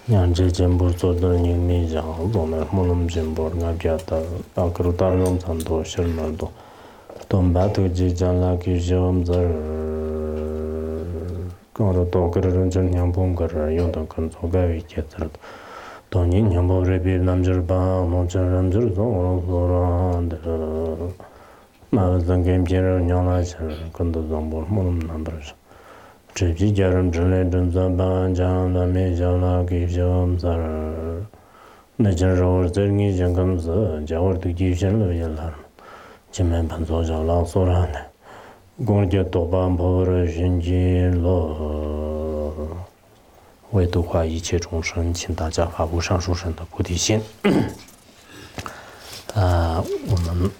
냥제 전부 조던 님미장 오늘 모놈 전부 나비았다 아크루다롬 산도 실만도 돈바도 지장라 규점저 거로도 그런 전량본 거를 용도 건조가 있겠더라 돈이 냠보레비 남절바 논절람절도 오로로란데 마음은 gem제를 냥나서 건도 정보 모놈 남버서 제지자름 전례든 zamban장 남매장라 기점살 내전로 저기 정금서 자월도 기준을 열라 지면 반조장라 소라네 공제 도반보를 신진로为度化一切众生，请大家发布上述生的菩提心。我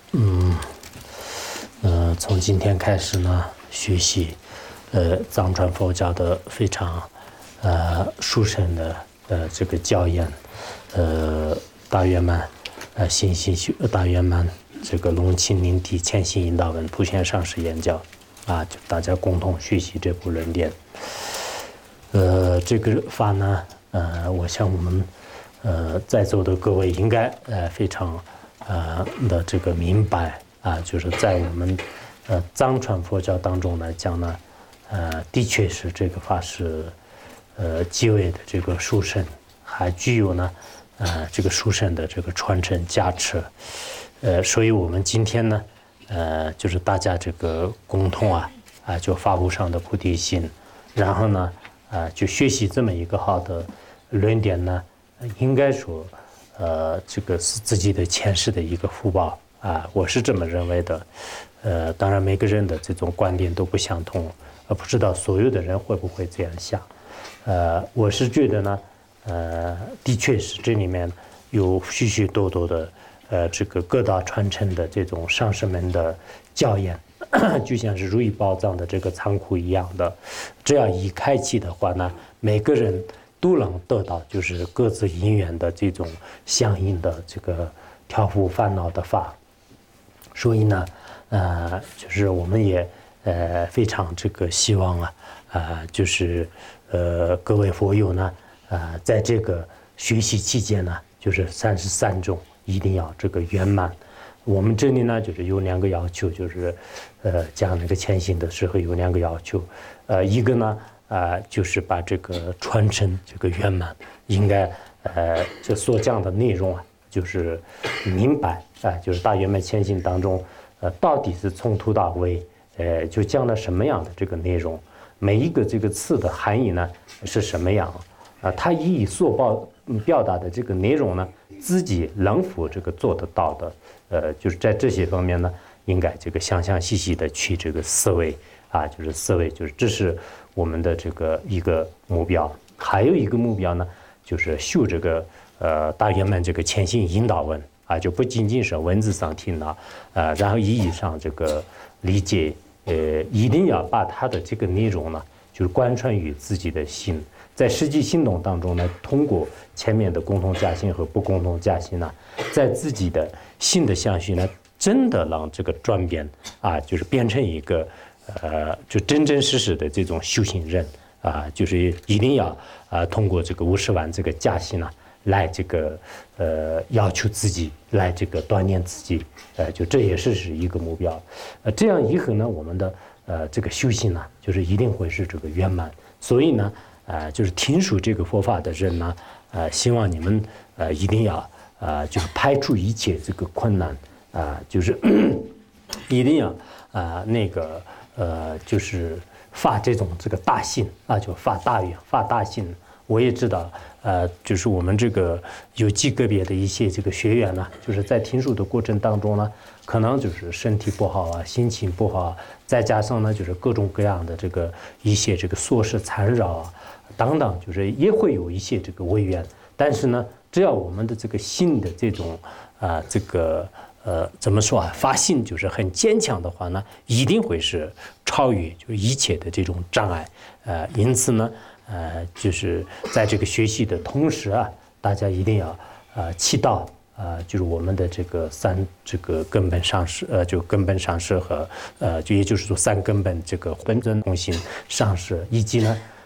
们从今天开始呢，学习藏传佛教的非常殊胜的这个教言，大圆满心性修大圆满这个龙清灵体谦心引导文普贤上师言教就大家共同学习这部论点。这个法呢，我想我们在座的各位应该非常的这个明白就是在我们藏传佛教当中来讲呢，的确是这个法是极为的这个殊胜，还具有呢这个殊胜的这个传承加持，所以我们今天呢，就是大家这个共同就发布上的菩提心，然后呢。就学习这么一个好的论点呢，应该说，这个是自己的前世的一个福报我是这么认为的。当然每个人的这种观点都不相同，不知道所有的人会不会这样想。我是觉得呢，的确是这里面有许许多多的这个各大传承的这种上师们的教言。就像是如意宝藏的这个仓库一样的，这样一开启的话呢，每个人都能得到就是各自因缘的这种相应的这个调伏烦恼的法。所以呢，就是我们也非常这个希望就是各位佛友呢，在这个学习期间呢，就是33种一定要这个圆满。我们这里呢，就是有2个要求，就是讲那个前行的时候有2个要求，一个呢就是把这个传承这个圆满，应该这所讲的内容就是明白就是大圆满前行当中到底是从头到尾就讲了什么样的这个内容，每一个这个词的含义呢是什么样它以所表达的这个内容呢，自己能否这个做得到的。就是在这些方面呢，应该这个详详细细的去这个思维就是思维，就是这是我们的这个一个目标。还有一个目标呢，就是修这个大圆满这个前行引导文就不仅仅是文字上听了然后意义上这个理解，一定要把它的这个内容呢，就是贯穿于自己的心，在实际行动当中呢，通过前面的共同加行和不共同加行呢，在自己的心的相续呢，真的让这个转变就是变成一个就真真实实的这种修行人就是一定要通过这个50万这个加行呢，来这个要求自己，来这个锻炼自己，就这也是一个目标。这样以后呢，我们的这个修行呢，就是一定会是这个圆满。所以呢，就是听说这个佛法的人呢，希望你们一定要就是排除一切这个困难就是一定要那个就是发这种这个大心就发大愿发大心。我也知道就是我们这个有极个别的一些这个学员呢，就是在听书的过程当中呢，可能就是身体不好心情不好，再加上呢就是各种各样的这个一些这个琐事缠绕等等，就是也会有一些这个违缘。但是呢，只要我们的这个心的这种这个怎么说发心就是很坚强的话呢，一定会是超越就是一切的这种障碍。因此呢，就是在这个学习的同时大家一定要祈祷就是我们的这个这个根本上师就根本上师和就也就是说3根本这个本尊同行上师，以及呢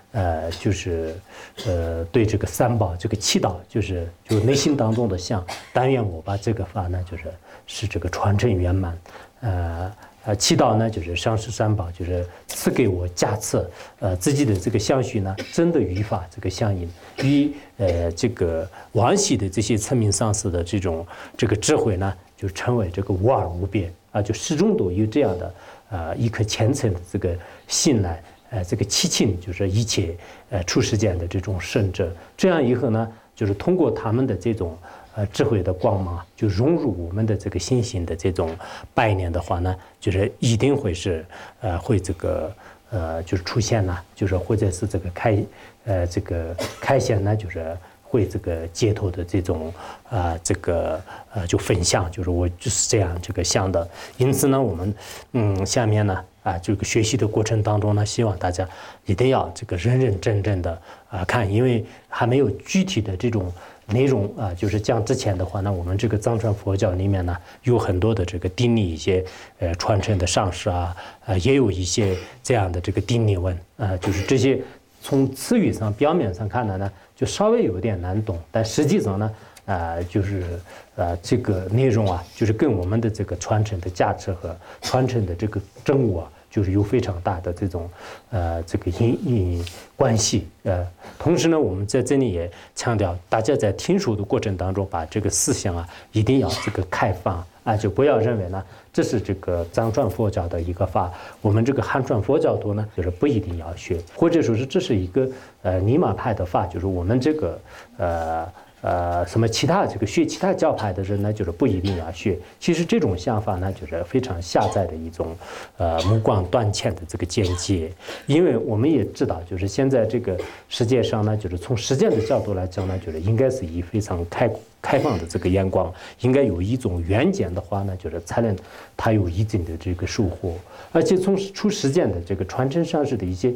就是对这个三宝这个祈祷，就是内心当中的想，但愿我把这个法呢，是这个传承圆满，祈祷呢就是上师三宝就是赐给我加持，自己的这个相续呢真的与法这个相应，与这个往昔的这些称名上师的这个智慧呢，就成为这个无二无别啊，就始终都有这样的一颗虔诚的这个信来。这个祈请就是一切出世间的这种圣者，这样以后呢，就是通过他们的这种智慧的光芒，就融入我们的这个心性的这种拜念的话呢，就是一定会是会这个就是出现呢，就是或者是这个开显呢，就是会这个解脱的这种就分享，就是我就是这样这个想的。因此呢，我们下面呢这个学习的过程当中呢，希望大家一定要这个认认真真的看，因为还没有具体的这种内容就是像之前的话呢，我们这个藏传佛教里面呢有很多的这个定力一些传承的上师也有一些这样的这个定力文就是这些从词语上表面上看来呢，就稍微有点难懂，但实际上呢就是这个内容就是跟我们的这个传承的价值和传承的这个真悟就是有非常大的这种这个关系同时呢，我们在这里也强调，大家在听书的过程当中，把这个思想一定要这个开放就不要认为呢这是这个藏传佛教的一个法，我们这个汉传佛教徒呢就是不一定要学，或者说是这是一个尼玛派的法，就是我们这个什么其他这个学其他教派的人呢，就是不一定要学。其实这种想法呢，就是非常狭窄的一种目光短浅的这个见解。因为我们也知道，就是现在这个世界上呢，就是从实践的角度来讲呢，就是应该是以非常开放的这个眼光，应该有一种远见的话呢，就是才能它有一定的这个收获。而且从实践的这个传承上市的一些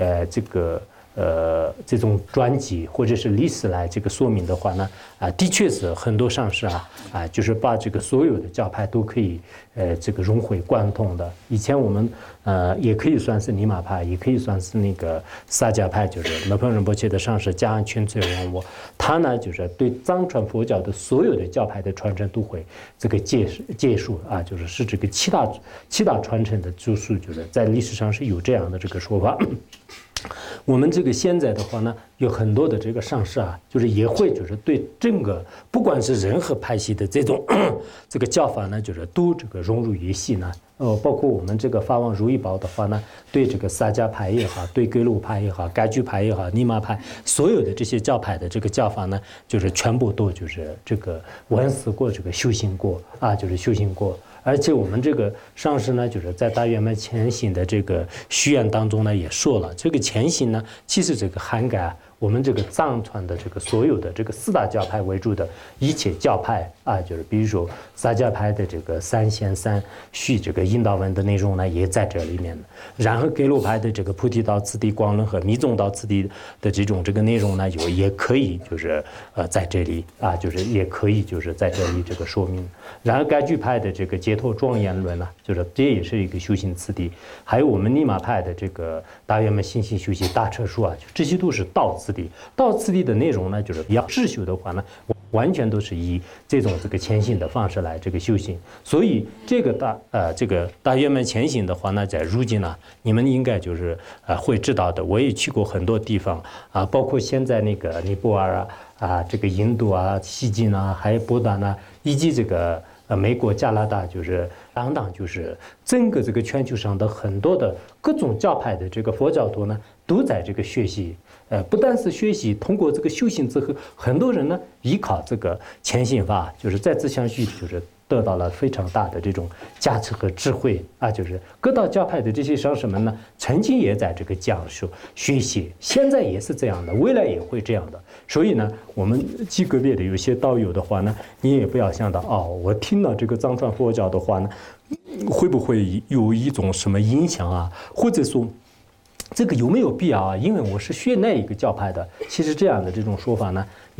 这种传记或者是历史来这个说明的话呢，的确是很多上师就是把这个所有的教派都可以这个融会贯通的。以前我们也可以算是尼玛派，也可以算是那个萨迦派，就是勒彭仁波切的上师加安群粹王我，他呢就是对藏传佛教的所有的教派的传承都会这个介述就是这个七大传承的著述，就是在历史上是有这样的这个说法。我们这个现在的话呢，有很多的这个上师就是也会就是对整个不管是任何派系的这种这个教法呢，就是都这个融入于系呢。包括我们这个法王如意宝的话呢，对这个萨迦派也好，对格鲁派也好，噶举派也好，尼玛派，所有的这些教派的这个教法呢，就是全部都就是这个闻思过，这个修行过就是修行过。而且我们这个上师呢，就是在大圆满前行的这个序言当中呢，也说了，这个前行呢，其实这个涵盖我们这个藏传的这个所有的这个四大教派为主的一切教派就是比如说萨迦派的这个三贤三序这个引导文的内容呢，也在这里面的。然后格鲁派的这个菩提道次第光论和密宗道次第的这个内容呢，也可以就是在这里就是也可以就是在这里这个说明。然后噶举派的这个解脱庄严论呢，就是这也是一个修行次第。还有我们尼玛派的这个大圆满心性修习大彻书这些都是道次第。道次第的内容呢，就是要自修的话呢，完全都是以这种这个前行的方式来这个修行。所以这个大圆满前行的话呢，在如今呢，你们应该就是会知道的。我也去过很多地方包括现在那个尼泊尔这个印度西晋还有不丹以及这个美国、加拿大，就是等等，就是整个这个全球上的很多的各种教派的这个佛教徒呢，都在这个学习。不但是学习，通过这个修行之后，很多人呢依靠这个前行法，就是在自相续，就是得到了非常大的这种价值和智慧就是各大教派的这些上师们呢，曾经也在这个讲述学习，现在也是这样的，未来也会这样的。所以呢，我们极个别的有些道友的话呢，你也不要想到我听了这个藏传佛教的话呢，会不会有一种什么影响或者说这个有没有必要因为我是学那一个教派的，其实这样的这种说法呢，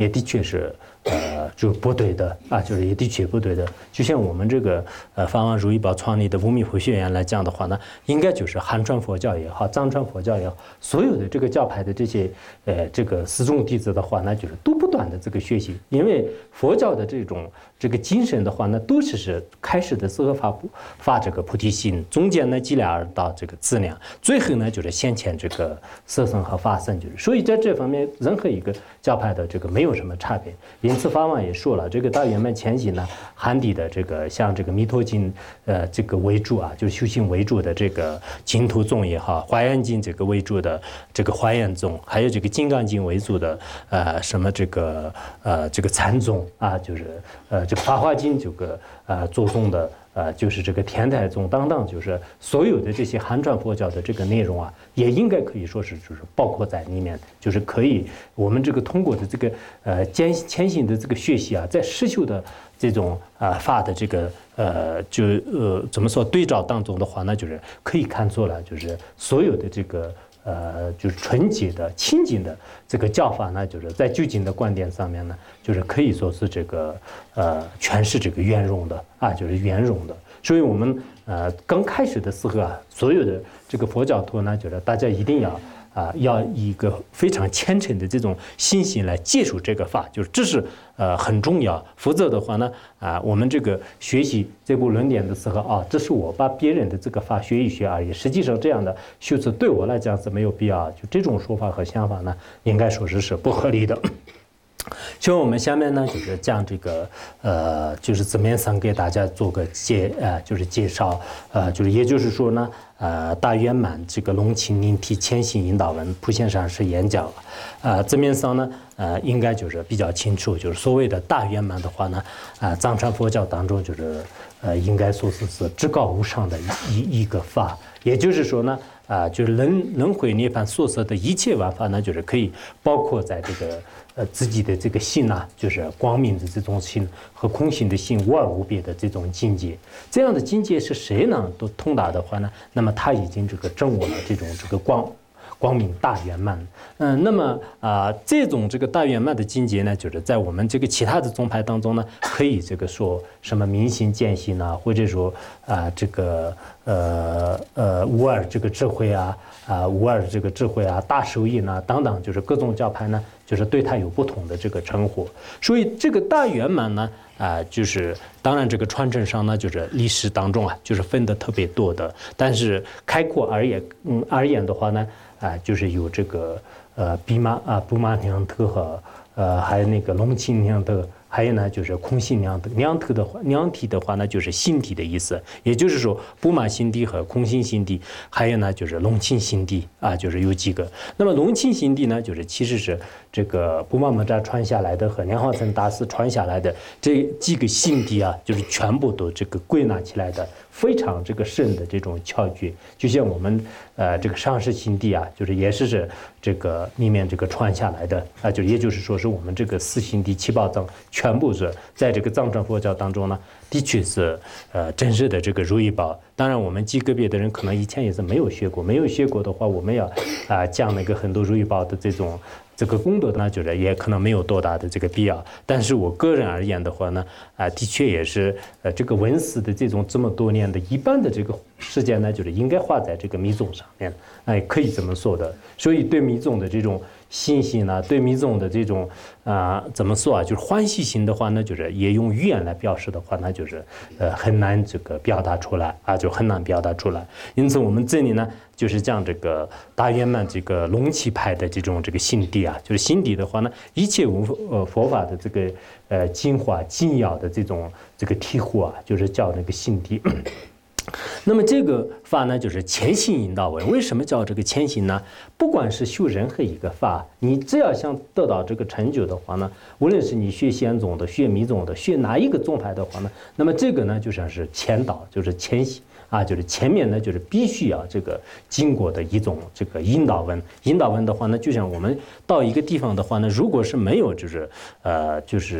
也的确是就是不对的啊，就是也的确不对的。就像我们这个法王如意宝创立的无名湖学院来讲的话呢，应该就是汉传佛教也好，藏传佛教也好，所有的这个教派的这些这个四众弟子的话呢，就是都不断的这个学习，因为佛教的这个精神的话呢，都是开始的时候发这个菩提心，中间呢积累而到这个资粮，最后呢就是现前这个色身和法身，就是所以在这方面任何一个教派的这个没有什么差别。因此法王也说了，这个大圆满前行呢，汉地的这个像这个弥陀经这个为主啊，就是修行为主的这个净土宗也好，华严经这个为主的这个华严宗，还有这个金刚经为主的什么这个禅宗啊，就是这个法华经这个做宗的就是这个天台宗等等，就是所有的这些汉传佛教的这个内容啊，也应该可以说是就是包括在里面，就是可以我们这个通过的这个前行的这个学习啊，在实修的这种法的这个怎么说对照当中的话，那就是可以看出来，就是所有的这个就是纯洁的、清净的这个教法呢，就是在究竟的观点上面呢，就是可以说是这个全是这个圆融的啊，就是圆融的。所以我们刚开始的时候啊，所有的这个佛教徒呢，就是大家一定要以一个非常虔诚的这种信心来接受这个法，就是这是很重要。否则的话呢，我们这个学习这部论点的时候啊，这是我把别人的这个法学一学而已。实际上这样的修持对我来讲是没有必要，就这种说法和想法呢，应该说是不合理的。所以我们下面呢，就是讲这个就是字面上给大家做个就是介绍，就是也就是说呢，大圆满这个龙清灵体前行引导文，普贤上师演讲了，字面上呢，应该就是比较清楚，就是所谓的大圆满的话呢，藏传佛教当中就是应该说是至高无上的一个法，也就是说呢，就是轮回涅槃所设的一切万法呢，就是可以包括在这个自己的这个心啊，就是光明的这种心和空性的心无二无别的这种境界。这样的境界是谁呢都通达的话呢，那么他已经这个证悟了这个光明大圆满。那么这种这个大圆满的境界呢，就是在我们这个其他的宗派当中呢，可以这个说什么明心见性啊，或者说这个无二这个智慧啊，无二这个智慧啊，大手印啊等等，就是各种教派呢，就是对它有不同的这个称呼。所以这个大圆满呢，就是当然这个传承上呢，就是历史当中啊，就是分得特别多的，但是开阔而言的话呢，就是有这个布玛娘特和还有那个龙清娘特，还有呢就是空性娘特。娘体的话呢，就是心体的意思，也就是说布玛心地和空性心地，还有呢就是龙清心地啊，就是有几个。那么龙清心地呢，就是其实是这个布玛摩扎传下来的和莲花生大师传下来的这几个心地啊，就是全部都这个归纳起来的。非常这个深的这种窍诀，就像我们这个上师心地啊，就是也是这个里面这个传下来的就也就是说是我们这个四心地七宝藏全部是在这个藏传佛教当中呢，的确是真实的这个如意宝。当然我们极个别的人可能以前也是没有学过的话，我们要讲那个很多如意宝的这个功德呢，就是也可能没有多大的这个必要。但是我个人而言的话呢，的确也是这个文史的这么多年的一般的这个时间呢，就是应该花在这个密宗上面，可以这么说的。所以对密宗的这种信心呢，对密宗的这种怎么说就是欢喜心的话呢，就是也用语言来表示的话，那就是很难这个表达出来就很难表达出来。因此我们这里呢，就是讲这个大圆满这个龙气派的这个心地就是心地的话呢，一切佛法的这个精华精要的这个体悟就是叫那个心地。那么这个法呢，就是前行引导文。为什么叫这个前行呢？不管是修任何一个法，你只要想得到这个成就的话呢，无论是你学显宗的、学密宗的、学哪一个宗派的话呢，那么这个呢就像是前导，就是前行就是前面呢就是必须要这个经过的一种这个引导文。引导文的话呢，就像我们到一个地方的话呢，如果是没有就是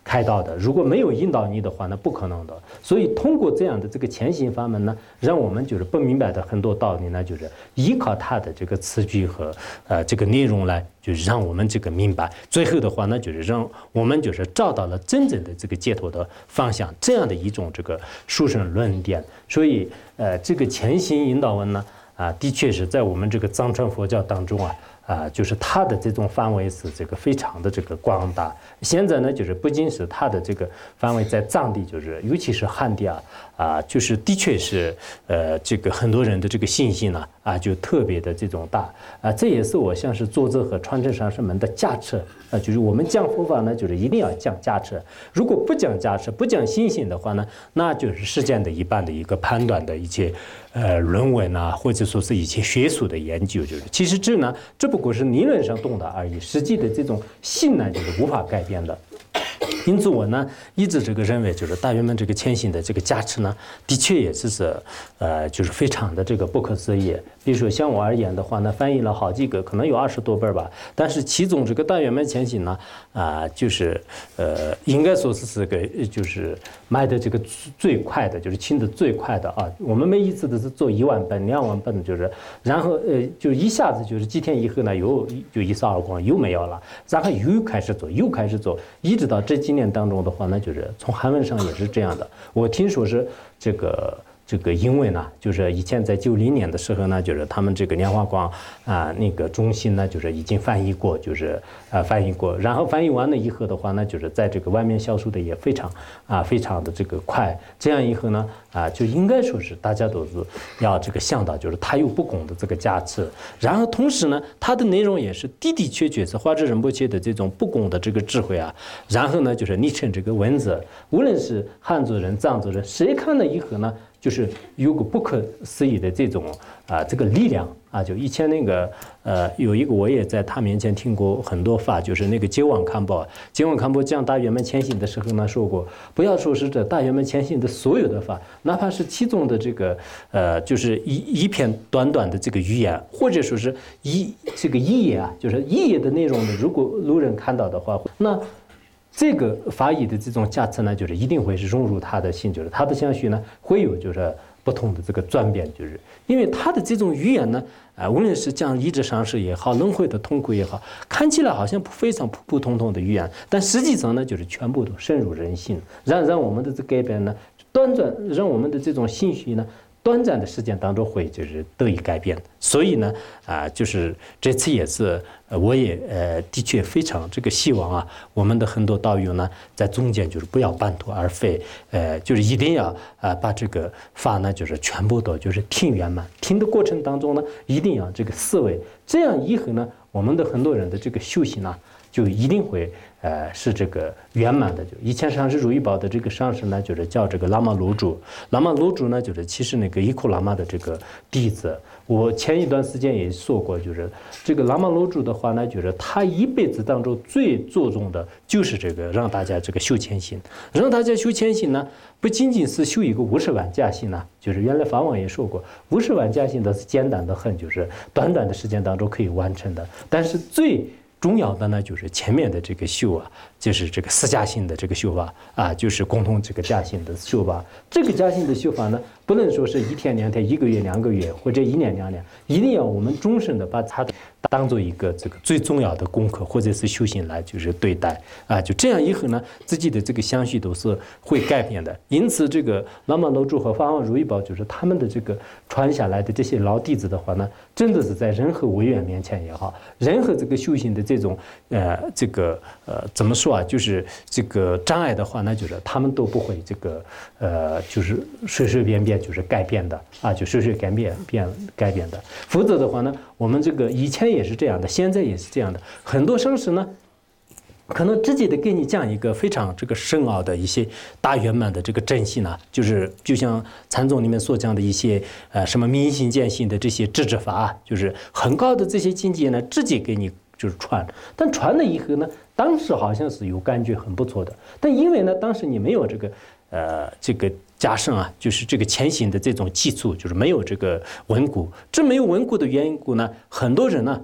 开导的。如果没有引导你的话，那不可能的。所以通过这样的这个前行法门呢，让我们就是不明白的很多道理呢，就是依靠它的这个词句和这个内容来，就是让我们这个明白。最后的话呢，就是让我们就是找到了真正的这个解脱的方向，这样的一种这个殊胜论点。所以这个前行引导文呢，的确是在我们这个藏传佛教当中就是它的这种范围是这个非常的这个广大。现在呢，就是不仅是它的这个范围在藏地，就是尤其是汉地就是的确是这个很多人的这个信心呢就特别的这种大这也是我像是作者和传承上师们的加持就是我们讲佛法呢，就是一定要讲加持。如果不讲加持，不讲信心的话呢，那就是世间的一般的一个判断的一些论文或者说是一些学术的研究，就是其实这不过是理论上懂的而已，实际的这种信呢，就是无法改变的。因此我呢一直这个认为，就是大圆满这个前行的这个加持呢，的确也是就是非常的这个不可思议。比如说像我而言的话呢，翻译了好几个，可能有20多本吧，但是其中这个大圆满前行呢就是应该说是这个就是卖的这个最快的，就是清的最快的我们每一次都是做1万本、2万本，就是然后就一下子就是几天以后呢，就一扫而光，又没有了，然后又开始做，一直到这几年当中的话呢，就是从韩文上也是这样的。我听说是这个因为呢，就是以前在90年的时候呢，就是他们这个莲花光那个中心呢，就是已经翻译过，就是翻译过，然后翻译完了以后的话呢，就是在这个外面销售的也非常的这个快。这样以后呢就应该说是大家都是要这个想到，就是它有不共的这个加持，然后同时呢，它的内容也是的的确确是华智仁波切的这种不共的这个智慧然后呢，就是拟成这个文字，无论是汉族人、藏族人，谁看了以后呢，就是有个不可思议的这种这个力量就以前那个有一个我也在他面前听过很多法，就是那个杰旺康波讲大圆满前行的时候呢说过，不要说是这大圆满前行的所有的法，哪怕是其中的这个就是一篇短短的这个语言，或者说是这个一页就是一页的内容呢，如果路人看到的话，那这个法义的这种加持呢，就是一定会是融入他的心，就是他的相续呢会有就是不同的这个转变，就是因为他的这种语言呢无论是讲一直上师也好，轮回的痛苦也好，看起来好像非常普普通通的语言，但实际上呢，就是全部都深入人心，让我们的这改变呢，让我们的这种心绪呢，短暂的时间当中会就是得以改变。所以呢就是这次也是我也的确非常这个希望我们的很多道友呢在中间就是不要半途而废，就是一定要把这个法呢就是全部都就是听圆满，听的过程当中呢一定要这个思维，这样以后呢我们的很多人的这个修行呢就一定会是这个圆满的。就以前上师如意宝的这个上师呢，就是叫这个喇嘛卢珠呢，就是其实那个伊库喇嘛的这个弟子。我前一段时间也说过，就是这个喇嘛卢珠的话呢，就是他一辈子当中最着重的就是这个让大家这个修前行，让大家修前行呢，不仅仅是修一个50万加行就是原来法王也说过，50万加行的是简单的很，就是短短的时间当中可以完成的，但是最重要的呢，就是前面的这个修就是这个四加行的这个修法就是共同这个加行的修法。这个加行的修法呢，不能说是1天2天、1个月2个月或者1年2年，一定要我们终身的把它当做一个这个最重要的功课或者是修行来就是对待就这样以后呢，自己的这个相续都是会改变的。因此，这个喇嘛楼主和法王如意宝就是他们的这个传下来的这些老弟子的话呢，真的是在任何违缘面前也好，任何这个修行的这种这个怎么说就是这个障碍的话呢，就是他们都不会这个就是随随便便就是改变的就随随改变的。否则的话呢，我们这个以前也是这样的，现在也是这样的。很多上师呢，可能直接的给你讲一个非常这个深奥的一些大圆满的这个真心就是就像禅宗里面所讲的一些什么明心见性的这些智者法就是很高的这些境界呢，直接给你就是传。但传了以后呢，当时好像是有感觉很不错的，但因为呢，当时你没有这个加上就是这个前行的这种基础，就是没有这个稳固。这没有稳固的缘故呢，很多人呢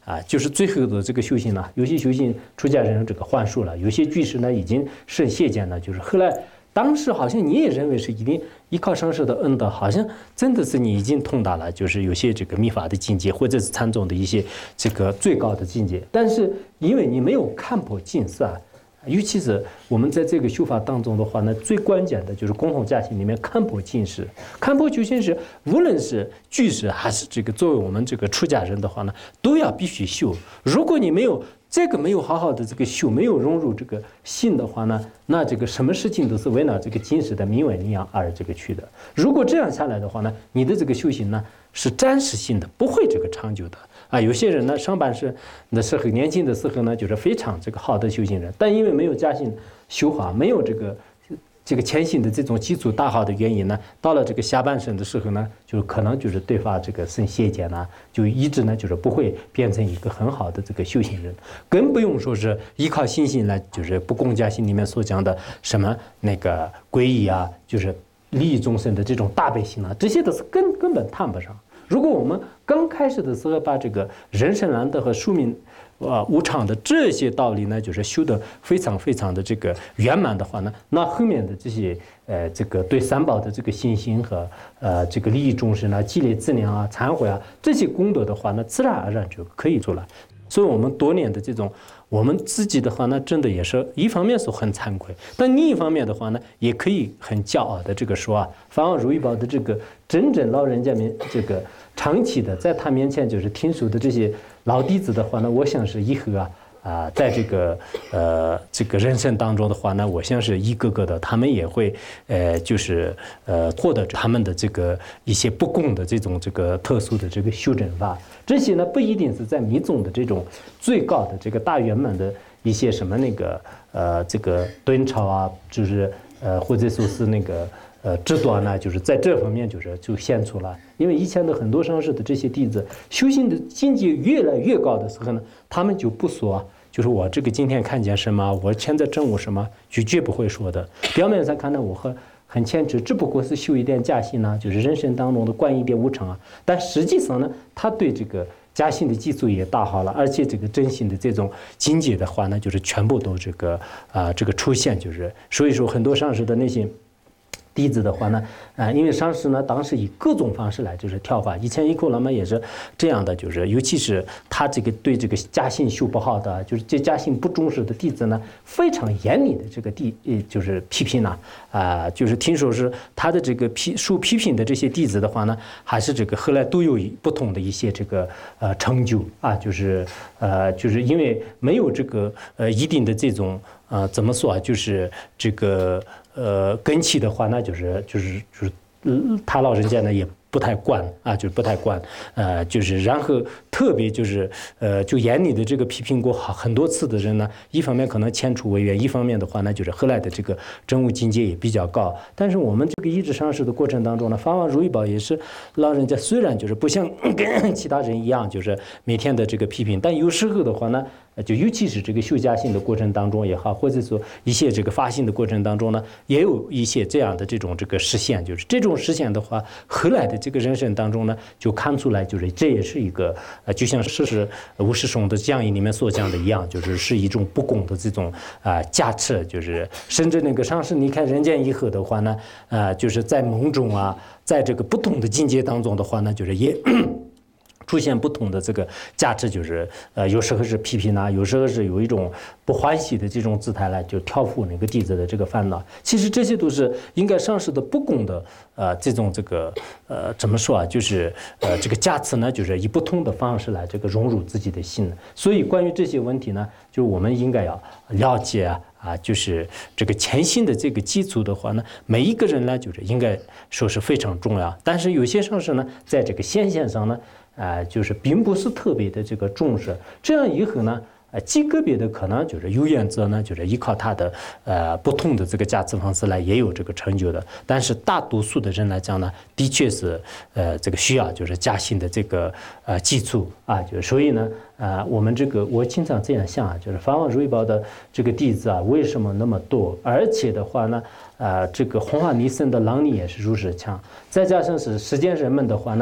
就是最后的这个修行呢，有些修行出家人这个幻术了，有些居士呢已经是谢见了，就是后来当时好像你也认为是一定依靠上师的恩德，好像真的是你已经通达了，就是有些这个密法的境界，或者是禅宗的一些这个最高的境界，但是因为你没有看破净色。尤其是我们在这个修法当中的话呢，最关键的就是共同家行里面看破净实，看破究竟是无论是居士还是这个作为我们这个出家人的话呢，都要必须修。如果你没有这个没有好好的这个修，没有融入这个心的话呢，那这个什么事情都是围绕这个今世的名闻利养而这个去的。如果这样下来的话呢，你的这个修行呢是暂时性的，不会这个长久的。有些人呢，上半世的时候年轻的时候呢，就是非常这个好的修行人，但因为没有家信修法，没有这个前行的这种基础大好的原因呢，到了这个下半生的时候呢，就可能就是对发这个生懈减呢，就一直呢就是不会变成一个很好的这个修行人，更不用说是依靠信心来，就是不共家心里面所讲的什么那个皈依啊，就是利益众生的这种大悲心啊，这些都是根本谈不上。如果我们刚开始的时候把这个人生难得和宿命无常的这些道理呢，就是修得非常非常的这个圆满的话呢，那后面的这些这个对三宝的这个信心和这个利益众生啊、积累资粮啊、忏悔啊这些功德的话呢，自然而然就可以做了。所以我们多年的这种我们自己的话呢，真的也是一方面是很惭愧，但另一方面的话呢，也可以很骄傲的这个说法王如意宝的这个真正老人家们这个长期的在他面前就是听书的这些老弟子的话呢，我想是以后在这个人生当中的话呢，我相信一个个的他们也会就是获得他们的这个一些不共的这种这个特殊的这个修正法。这些呢不一定是在密宗的这种最高的这个大圆满的一些什么那个这个敦潮啊，就是或者说是那个智端呢，就是在这方面就显出来。因为以前的很多上师的这些弟子修行的境界越来越高的时候呢，他们就不说就是我这个今天看见什么，我现在证悟什么，绝不会说的。表面上看到我很谦持，只不过是修一点家信呢，就是人生当中的观一点无常但实际上呢，他对这个家信的基础也打好了，而且这个真心的这种境界的话呢，就是全部都这个出现，就是所以说很多上师的那些弟子的话呢，因为上师呢当时以各种方式来就是挑法，以前一库喇嘛也是这样的，就是尤其是他这个对这个家信修不好的，就是这家信不重视的弟子呢，非常严厉的这个就是批评就是听说是他的这个受批评的这些弟子的话呢，还是这个后来都有不同的一些这个成就就是因为没有这个一定的这种怎么说就是这个根器的话，那就是他老人家呢也不太惯就是不太惯，就是然后特别就是就严厉的这个批评过很多次的人呢，一方面可能迁出为原，一方面的话呢，就是后来的这个真悟境界也比较高。但是我们这个一直上师的过程当中呢，法王如意宝也是老人家，虽然就是不像跟其他人一样，就是每天的这个批评，但有时候的话呢。就尤其是这个修家信的过程当中也好，或者说一些这个发心的过程当中呢，也有一些这样的这种这个实现，就是这种实现的话，后来的这个人生当中呢，就看出来，就是这也是一个就像是吴世松的讲义里面所讲的一样，是一种不公的这种加持，就是甚至那个上师你看人间以后的话呢，就是在梦中在这个不同的境界当中的话呢，就是也。出现不同的这个价值，就是有时候是批评有时候是有一种不欢喜的这种姿态来就挑拨那个弟子的这个烦恼。其实这些都是应该上师的不公的这种这个怎么说就是这个价值呢，就是以不同的方式来这个融入自己的心。所以关于这些问题呢，就我们应该要了解就是这个前心的这个基础的话呢，每一个人呢，就是应该说是非常重要。但是有些上师呢，在这个显现上呢。就是并不是特别的这个重视，这样以后呢，极个别的可能就是有原则呢，就是依靠他的不同的这个价值方式来也有这个成就的。但是大多数的人来讲呢，的确是这个需要就是家信的这个基础就所以呢我们这个我经常这样想就是法王如意宝的这个弟子为什么那么多？而且的话呢这个弘法弥僧的能力也是如此强，再加上是世间人们的话呢。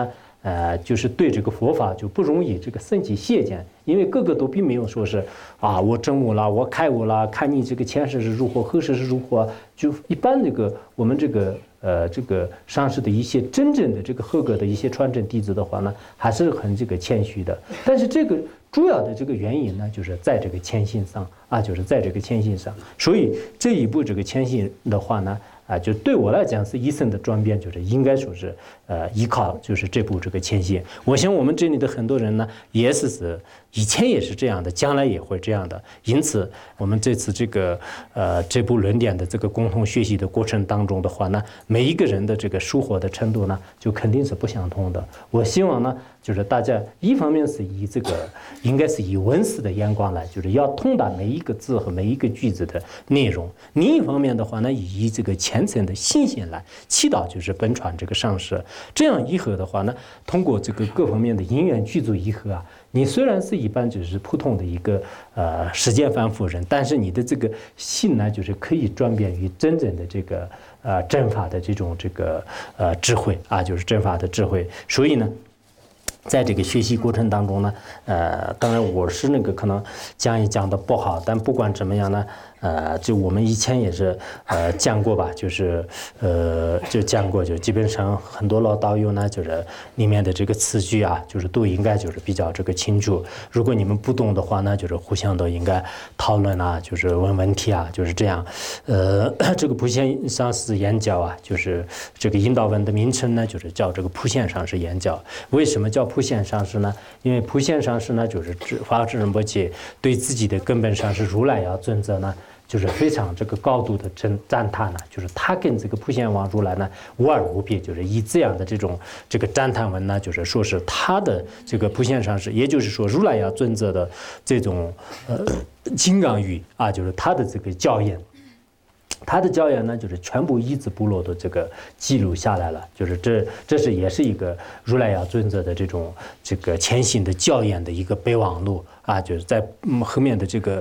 就是对这个佛法就不容易这个升起谢见，因为个个都并没有说是啊，我证悟了，我开悟了，看你这个前世是如何，后世是如何。就一般这个我们这个上师的一些真正的这个合格的一些传承弟子的话呢，还是很这个谦虚的。但是这个主要的这个原因呢，就是在这个谦信上啊，就是在这个谦信上。所以这一步这个谦信的话呢，就对我来讲是一生的转变，就是应该说是依靠就是这部这个谦信。我想我们这里的很多人呢，也是以前也是这样的，将来也会这样的。因此，我们这次这部论点的这个共同学习的过程当中的话呢，每一个人的这个收获的程度呢，就肯定是不相同的。我希望呢，就是大家一方面是以这个应该是以文思的眼光来，就是要通达每一个字和每一个句子的内容；另一方面的话呢，以这个虔诚的信心来祈祷，就是本传这个上师。这样一合的话呢，通过这个各方面的因缘具足一合啊。你虽然是一般就是普通的一个世间凡夫人，但是你的这个心呢，就是可以转变于真正的这个正法的这种这个智慧啊，就是正法的智慧。所以呢，在这个学习过程当中呢，当然我是那个可能讲也讲的不好，但不管怎么样呢，就我们以前也是讲过吧，就是就讲过，就基本上很多老道友呢，就是里面的这个词句啊，就是都应该就是比较这个清楚。如果你们不懂的话呢，就是互相都应该讨论啊，就是问问题啊，就是这样。这个普贤上师言教啊，就是这个引导文的名称呢，就是叫这个普贤上师言教。为什么叫普贤上师呢？因为普贤上师呢，就是法智仁波切对自己的根本上师如来要尊者呢，就是非常这个高度的赞叹呢，就是他跟这个普贤王如来呢无二无别，就是以这样的这个赞叹文呢，就是说是他的这个普贤上师，也就是说如来要尊者的这种金刚语啊，就是他的这个教言。他的教言呢，就是全部依止部落的这个记录下来了，就是这是也是一个如来要尊者的这个谦信的教言的一个备忘录啊，就是在后面的这个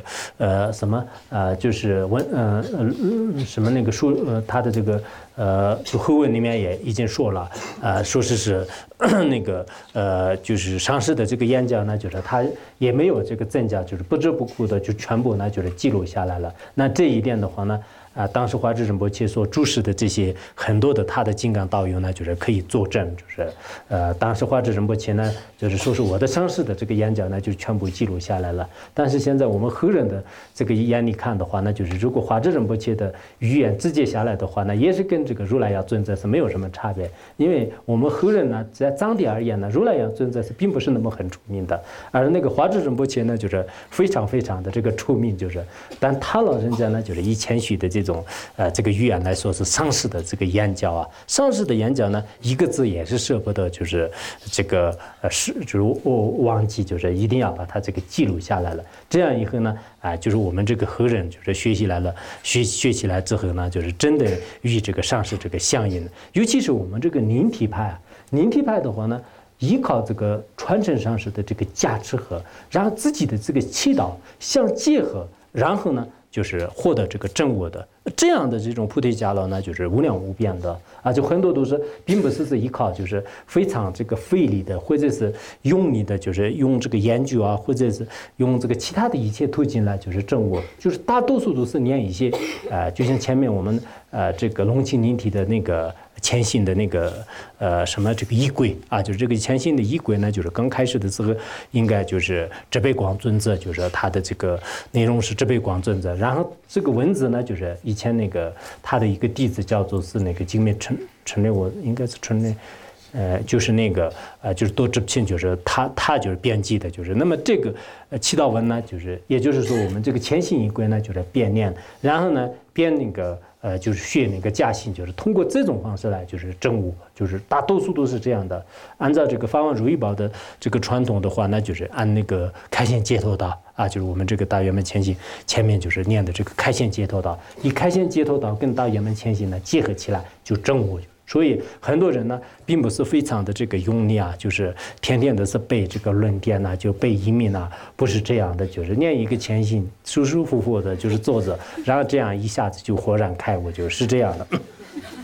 就是什么那个书他的这个就后文里面也已经说了说是那个就是上师的这个演讲呢，就是他也没有这个增加，就是不折不扣的就全部呢就是记录下来了。那这一点的话呢，当时华智仁波切所注释的这些很多的他的金刚道友呢，就是可以作证，就是当时华智仁波切呢，就是说是我的上师的这个演讲呢，就全部记录下来了。但是现在我们后人的这个眼里看的话呢，就是如果华智仁波切的语言直接下来的话呢，也是跟这个如来要尊者是没有什么差别，因为我们后人呢，在藏地而言呢，如来要尊者是并不是那么很出名的，而那个华智仁波切呢，就是非常非常的这个出名，就是但他老人家呢，就是以谦虚的这个语言来说是上师的这个言教啊，上师的言教呢，一个字也是舍不得，就是这个就是忘记，就是一定要把它这个记录下来了。这样以后呢，就是我们这个后人就是学习来了，学起来之后呢，就是真的与这个上师这个相应。尤其是我们这个宁提派，宁提派的话呢，依靠这个传承上师的这个加持和，然后自己的这个祈祷相结合，然后呢，就是获得这个正悟的这样的这种菩提伽罗呢，就是无量无边的啊，就很多都是并不是依靠就是非常这个费力的，或者是用力的，就是用这个研究啊，或者是用这个其他的一切途径来就是正悟，就是大多数都是念一些就像前面我们这个龙庆宁提的那个谦信的那个什么这个仪轨啊，就是这个谦信的仪轨呢，就是刚开始的时候应该就是智悲光尊者，就是他的这个内容是智悲光尊者，然后这个文字呢，就是以前那个他的一个弟子叫做是那个精灭陈列，我应该是陈列。就是那个就是多智钦，就是他就是编辑的，就是那么这个祈祷文呢，就是也就是说我们这个谦信仪轨呢，就是编念，然后呢编那个就是学那个驾信，就是通过这种方式来就是证悟，就是大多数都是这样的。按照这个法王如意宝的这个传统的话，那就是按那个开显解脱道啊，就是我们这个大圆满前行前面就是念的这个开显解脱道，以开显解脱道跟大圆满前行呢结合起来就证悟。所以很多人呢，并不是非常的这个用力啊，就是天天的是背这个论点呐，就背一命呐，不是这样的，就是念一个谦信，舒舒服服的，就是坐着，然后这样一下子就豁然开悟，就是这样的。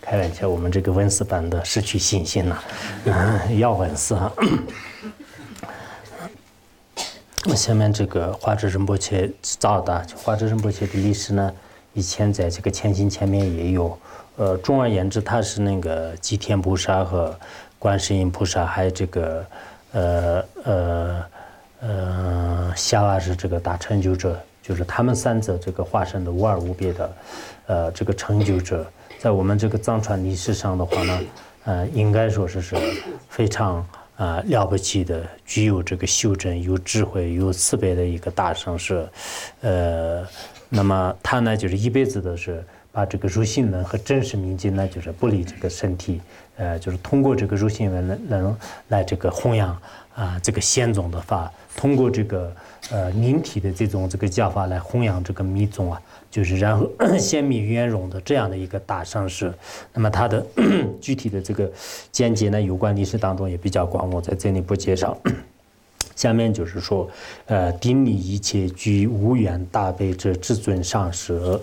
开玩笑，我们这个文字版的失去信心了，要文字啊。下面这个华智仁波切造的，华智仁波切的历史呢，以前在这个前行前面也有。总而言之，他是那个吉田菩萨和观世音菩萨，还有这个夏娃是这个大成就者，就是他们三者这个化身的无二无别的这个成就者，在我们这个藏传历史上的话呢，应该说是非常了不起的，具有这个修真、有智慧、有慈悲的一个大圣是，那么他呢就是一辈子都是把这个入心论和真实明经呢，就是不离这个身体，就是通过这个入心论来这个弘扬这个显宗的法，通过这个凝体的这个教法来弘扬这个密宗啊，就是然后显密圆融的这样的一个大上师。那么他的具体的这个见解呢，有关历史当中也比较广，我在这里不介绍。下面就是说，顶礼一切具无缘大悲之至尊上师，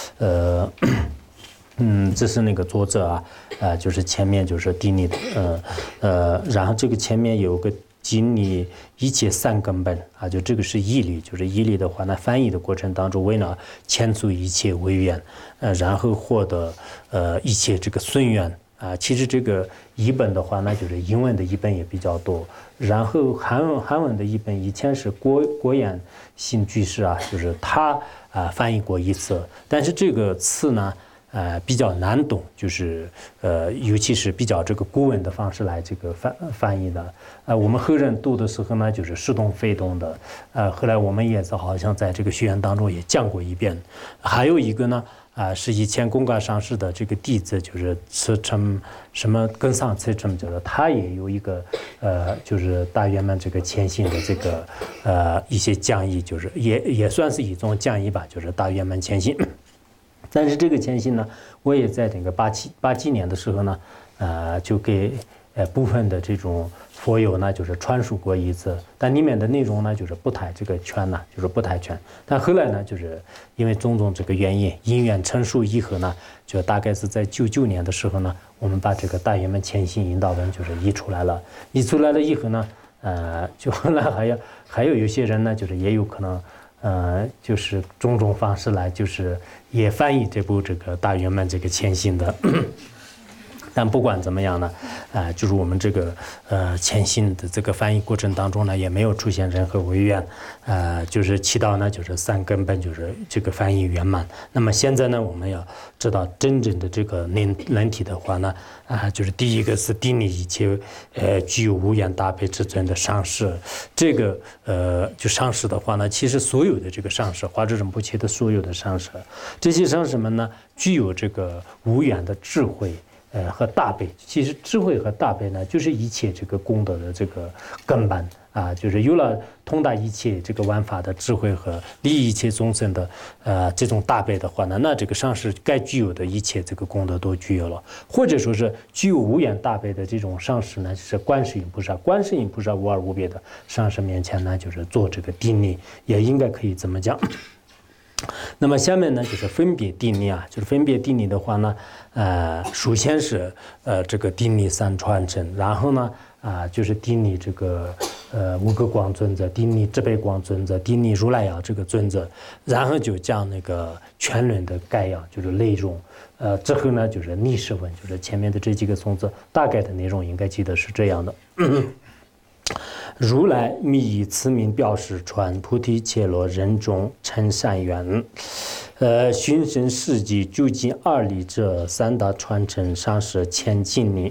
这是那个作者啊，就是前面就是顶礼的，然后这个前面有个顶礼一切三根本啊，就这个是义理，就是义理的话，那翻译的过程当中，为了遣除一切违缘，然后获得一切这个顺缘。其实这个译本的话，那就是英文的译本也比较多，然后韩文的译本以前是郭彦新居士啊，就是他翻译过一次，但是这个词呢，比较难懂，就是尤其是比较这个古文的方式来这个翻译的，我们后人读的时候呢，就是似懂非懂的，后来我们也是好像在这个学院当中也讲过一遍，还有一个呢。是以前公告上市的这个弟子，就是慈成什么跟上慈成，就是他也有一个就是大圆满这个前行的这个一些讲义，就是也算是一种讲义吧，就是大圆满前行。但是这个前行呢，我也在这个87年的时候呢，就给部分的这种佛友呢，就是传述过一次，但里面的内容呢，就是不太这个全呢，就是不太全。但后来呢，就是因为种种这个原因，因缘成熟以后呢，就大概是在99年的时候呢，我们把这个大圆满前行引导文就是译出来了。译出来了以后呢，就后来还有些人呢，就是也有可能，就是种种方式来，就是也翻译这部这个大圆满这个前行的。但不管怎么样呢，就是我们这个前行的这个翻译过程当中呢，也没有出现任何违缘，就是祈祷呢，就是三根本就是这个翻译圆满。那么现在呢，我们要知道真正的这个能体的话呢，就是第一个是顶礼一切具有无缘大悲至尊的上师，这个就上师的话呢，其实所有的这个上师，华智仁波切的所有的上师，这些上师们呢，具有这个无缘的智慧。和大悲，其实智慧和大悲呢，就是一切这个功德的这个根本就是有了通达一切这个万法的智慧和利益一切众生的这种大悲的话呢，那这个上师该具有的一切这个功德都具有了，或者说是具有无缘大悲的这种上师呢，是观世音菩萨，观世音菩萨无二无别的上师面前呢，就是做这个顶礼，也应该可以这么讲。那么下面呢，就是分别顶礼就是分别顶礼的话呢，首先是这个顶礼三传承，然后呢就是顶礼这个无垢光尊者，顶礼智悲光尊者，顶礼如来呀这个尊者，然后就讲那个全论的概要，就是内容，之后呢就是历史文，就是前面的这几个颂字，大概的内容应该记得是这样的。如来密以此名表示传菩提伽罗人中成善缘，寻生世纪究竟二理者三大传承上师前进礼。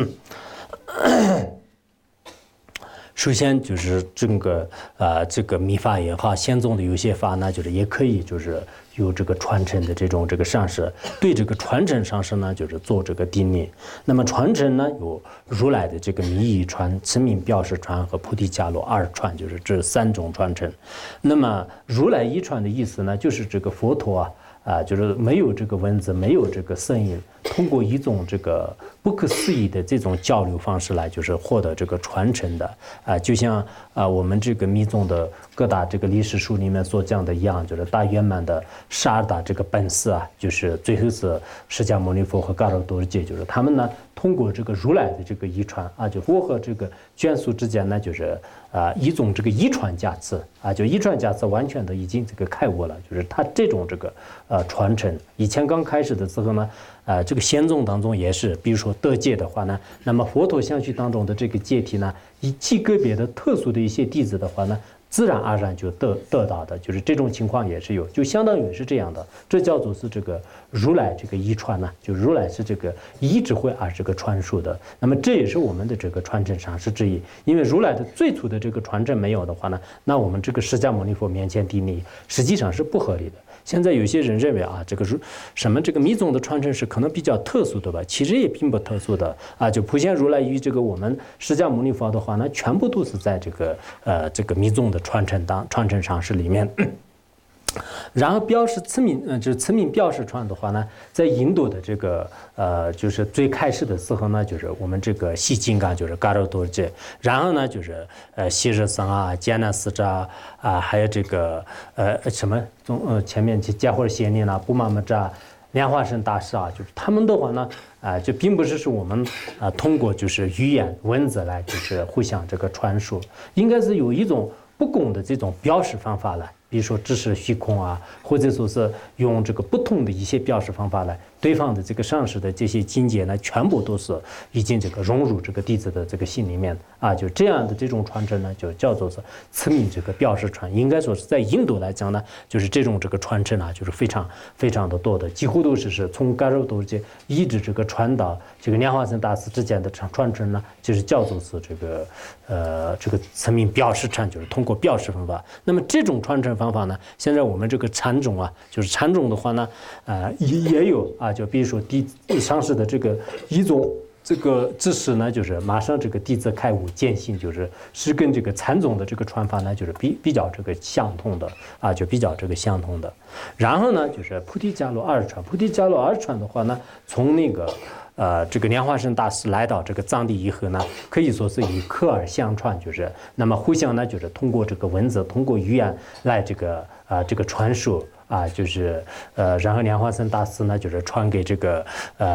首先就是整个这个密法也好，显宗的有些法呢，就是也可以就是有这个传承的这种这个上师，对这个传承上师呢，就是做这个顶礼。那么传承呢，有如来的这个密意传、持名表示传和菩提伽罗二传，就是这三种传承。那么如来一传的意思呢，就是这个佛陀就是没有这个文字，没有这个声音， 通过一种这个不可思议的这种交流方式来，就是获得这个传承的就像我们这个密宗的各大这个历史书里面所讲的一样，就是大圆满的12大这个本师就是最后是释迦牟尼佛和嘎罗多尔界，就是他们呢通过这个如来的这个遗传就我和这个眷属之间呢，就是一种这个遗传加持就遗传加持完全的已经这个开悟了，就是他这种这个传承，以前刚开始的时候呢。这个显宗当中也是，比如说得戒的话呢，那么佛陀相续当中的这个戒体呢，以极个别的特殊的一些弟子的话呢，自然而然就得到的，就是这种情况也是有，就相当于是这样的，这叫做是这个如来这个遗传呢，就如来是这个一直会这个传输的，那么这也是我们的这个传承常识之一，因为如来的最初的这个传承没有的话呢，那我们这个释迦牟尼佛面前顶礼实际上是不合理的。现在有些人认为这个什么这个密宗的传承是可能比较特殊的吧，其实也并不特殊的就普贤如来与这个我们释迦牟尼佛的话呢，全部都是在这个密宗的传承常识里面。然后表示慈悯，就是慈悯表示传的话呢，在印度的这个就是最开始的时候呢，就是我们这个西金刚就是嘎罗多杰，然后呢就是西日僧迦那斯扎还有这个什么前面加或者先念布玛玛扎、莲花生大师就是他们的话呢就并不是我们通过就是语言文字来就是互相这个传输，应该是有一种不共的这种表示方法来。比如说知识虚空或者说是用这个不同的一些表示方法来，对方的这个上师的这些境界呢，全部都是已经这个融入这个弟子的这个心里面就这样的这种传承呢，就叫做是慈悯这个表示传。应该说是在印度来讲呢，就是这种这个传承就是非常非常的多的，几乎都是从嘎罗多杰一直这个传到这个莲花生大师之间的传承呢，就是叫做是这个慈悯表示传，就是通过表示方法。那么这种传承方法呢，现在我们这个禅宗就是禅宗的话呢，也有就比如说上师的这个一种这个知识呢，就是马上这个弟子开悟见性，是跟这个禅宗的这个传法呢，就是比较这个相同的就比较这个相同的。然后呢，就是菩提伽罗二传，菩提伽罗二传的话呢，从那个这个莲花生大师来到这个藏地以后呢，可以说是以口耳相传，就是那么互相呢，就是通过这个文字，通过语言来这个传输就是然后莲花生大师呢，就是传给这个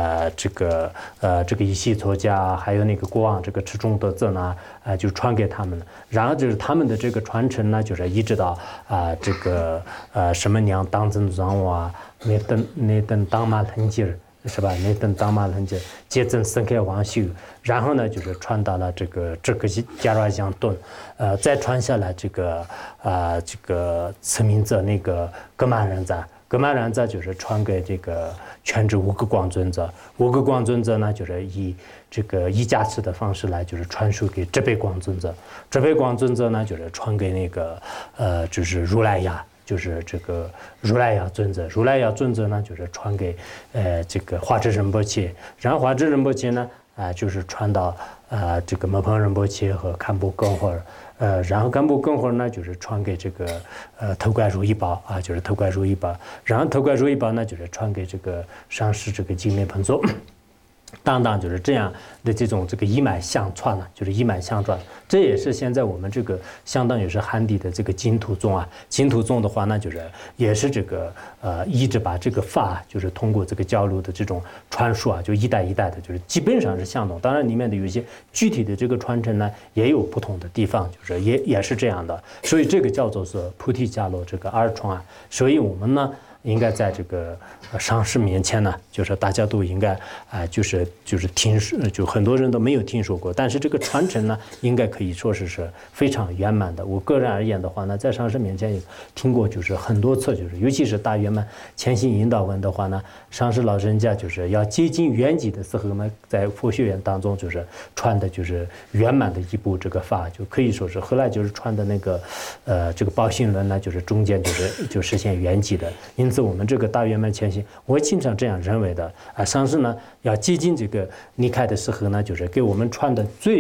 一系作家，还有那个国王这个持中德泽呢，就传给他们了。然后就是他们的这个传承呢，就是一直到这个什么娘当真藏那等当马楞吉是吧？那等当马楞吉接正生开王修，然后呢就是传到了这个加拉江顿，再传下来这个慈明者那个格玛人在就是传给这个全智五个光尊者，五个光尊者呢就是以这个一加持的方式来就是传输给这辈光尊者，这辈光尊者呢就是传给那个就是如来呀。就是这个如来呀尊者，如来呀尊者呢，就是传给这个华智仁波切，然后华智仁波切呢就是传到这个摩彭仁波切和堪布根霍尔，然后堪布根霍尔呢就是传给这个头怪如意宝就是头怪如意宝，然后头怪如意宝呢就是传给这个上师这个精美盆座。当就是这样的这种这个一脉相传就是一脉相传，这也是现在我们这个相当于是汉地的这个净土宗净土宗的话呢，就是也是这个一直把这个法就是通过这个交流的这种传输就一代一代的，就是基本上是相同。当然里面的有一些具体的这个传承呢，也有不同的地方，就是也是这样的。所以这个叫做是菩提伽罗这个二传所以我们呢。应该在这个上师面前呢，就是大家都应该就是听说，就很多人都没有听说过，但是这个传承呢，应该可以说是非常圆满的。我个人而言的话呢，在上师面前也听过，就是很多次，就是尤其是大圆满前行引导文的话呢，上师老人家就是要接近圆寂的时候呢，在佛学院当中就是传的就是圆满的一部这个法，就可以说是后来就是传的那个这个宝信轮呢，就是中间就实现圆寂的。因此我们这个大圆满前行，我经常这样认为的上师呢要接近这个离开的时候呢，就是给我们传的最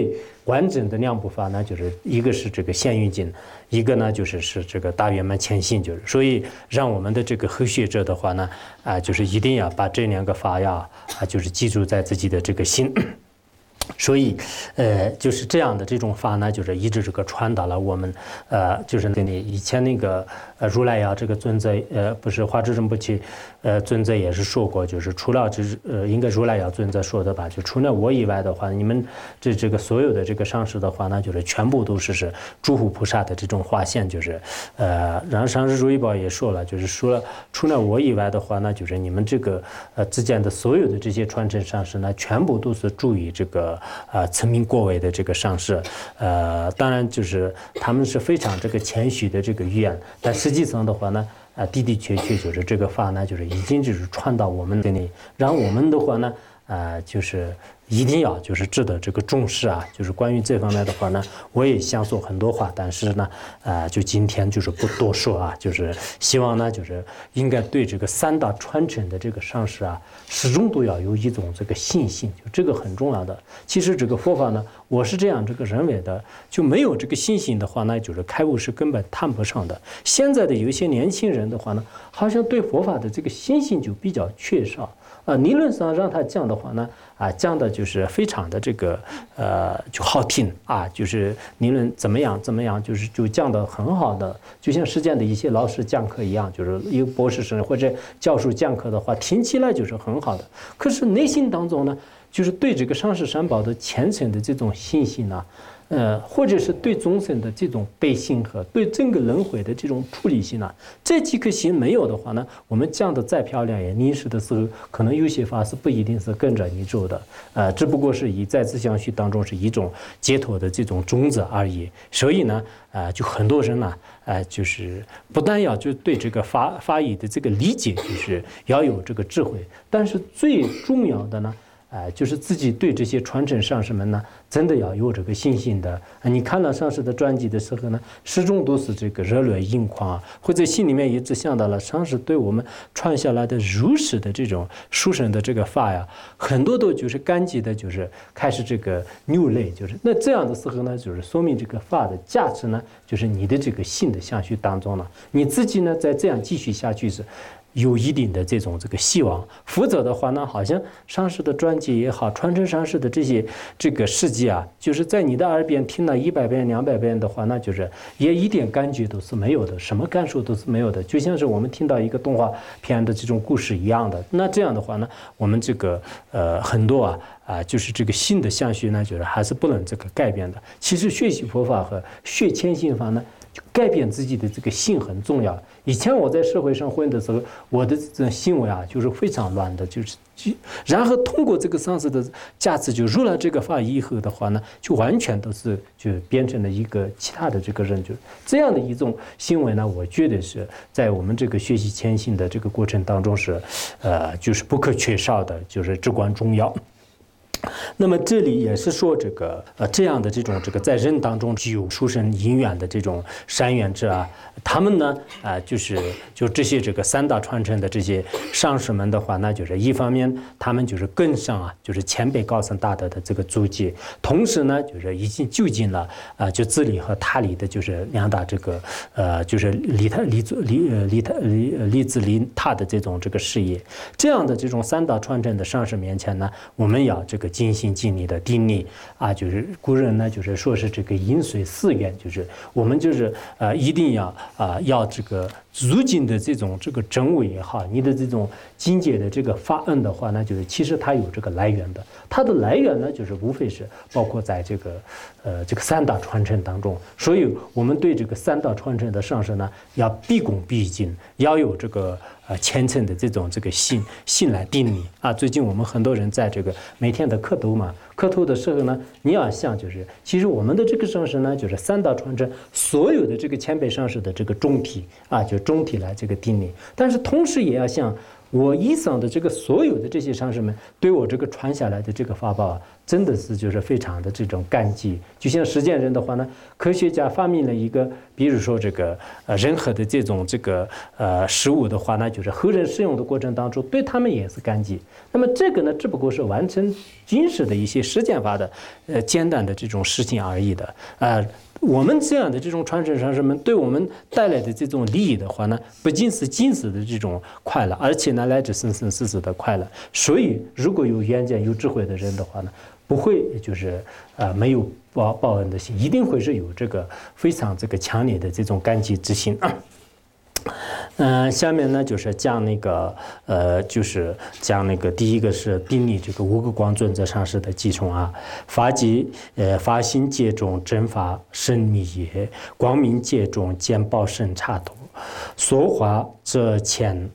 完整的两部法呢，就是一个是这个宪运经，一个呢是这个大圆满谦信，就是所以让我们的这个后学者的话呢，就是一定要把这两个法呀就是记住在自己的这个心。所以，就是这样的这种法呢，就是一直这个传达了我们，就是跟你以前那个如来呀这个尊者，不是华智仁波切，尊者也是说过，就是除了应该如来呀尊者说的吧，就除了我以外的话，你们这个所有的这个上师的话呢，就是全部都是诸佛菩萨的这种化现，就是然后上师如意宝也说了，就是说了除了我以外的话呢，就是你们这个之间的所有的这些传承上师呢，全部都是注意这个。成名过位的这个上师，当然就是他们是非常这个谦虚的这个语言，但实际上的话呢，的的确确就是这个法呢，就是已经就是传到我们这里，让我们的话呢，就是一定要就是值得这个重视啊，就是关于这方面的话呢，我也想说很多话，但是呢，就今天就是不多说啊，就是希望呢，就是应该对这个三大传承的这个上师啊，始终都要有一种这个信心，就这个很重要的。其实这个佛法呢，我是这样这个认为的，就没有这个信心的话呢，就是开悟是根本谈不上的。现在的有一些年轻人的话呢，好像对佛法的这个信心就比较缺少。理论上让他讲的话呢，讲的就是非常的这个就好听啊，就是理论怎么样，就讲的很好的，就像世间的一些老师讲课一样，就是一个博士生或者教授讲课的话，听起来就是很好的。可是内心当中呢，就是对这个上师三宝的虔诚的这种信心呢，或者是对众生的这种悲心和对整个轮回的这种处理心啊，这几颗心没有的话呢，我们讲的再漂亮也临时的时候，可能有些法是不一定是跟着你走的，只不过是以在自相续当中是一种解脱的这种种子而已。所以呢，就很多人呢，就是不但要就对这个法义的这个理解，就是要有这个智慧，但是最重要的呢。就是自己对这些传承上师们呢，真的要有这个信心的。你看了上师的传记的时候呢，始终都是这个热泪盈眶啊，会在心里面一直想到了上师对我们传下来的如实的这种殊胜的这个法呀，很多都就是感激的，就是开始这个流泪，就是那这样的时候呢，就是说明这个法的价值呢，就是你的这个心的相续当中了，你自己呢再这样继续下去是。有一定的这个希望，否则的话呢，好像上师的传记也好，传承上师的这个事迹啊，就是在你的耳边听了100遍、200遍的话，那就是也一点感觉都是没有的，什么感受都是没有的，就像是我们听到一个动画片的这种故事一样的。那这样的话呢，我们这个很多就是这个心的相续呢，就是还是不能这个改变的。其实学习佛法和学谦信法呢，就改变自己的这个心很重要。以前我在社会上混的时候，我的这种行为就是非常乱的，然后通过这个上师的加持，就入了这个法以后的话呢，就完全都是就变成了一个其他的这个人，就这样的一种行为呢，我觉得是在我们这个学习谦信的这个过程当中是，就是不可缺少的，就是至关重要。那么这里也是说这个这样的这种在人当中具有殊胜因缘的这种善缘者啊，他们呢就这些这个三大传承的这些上师们的话，那就是一方面他们就是跟上就是前辈高僧大德的这个足迹，同时呢就是已经就近了就自利和他利的就是两大这个就是利自利他的这种事业，这样的这种三大传承的上师面前呢，我们要这个尽心尽力的定力就是古人呢就是说是这个饮水思源，就是我们就是一定要这个如今的这个真伪也好，你的这种境界的这个发恩的话呢，就是其实它有这个来源的，它的来源呢就是无非是包括在这个三大传承当中，所以我们对这个三大传承的上师呢，要毕恭毕敬，要有这个虔诚的这个心来定力最近我们很多人在这个每天的磕头嘛，磕头的时候呢，你要想就是其实我们的这个上师呢，就是三大传承所有的这个前辈上师的这个总体就总体来这个定力，但是同时也要想我以上的这个所有的这些上师们对我这个传下来的这个法宝啊，真的是就是非常的这种感激。就像实践人的话呢，科学家发明了一个，比如说这个任何的这种食物的话呢，就是后人使用的过程当中，对他们也是感激。那么这个呢，只不过是完成军事的一些实践法的简单的这种事情而已的我们这样的这种传承上师们对我们带来的这种利益的话呢，不仅是今世的这种快乐，而且呢来自生生世世的快乐。所以，如果有远见、有智慧的人的话呢，不会就是没有报恩的心，一定会是有这个非常这个强烈的这种感激之心。下面呢就是讲那个就是讲那个第一个是定立这个五个光尊者上师的继承啊，法心界中真法深密也，光明界中见报甚差多，所化则前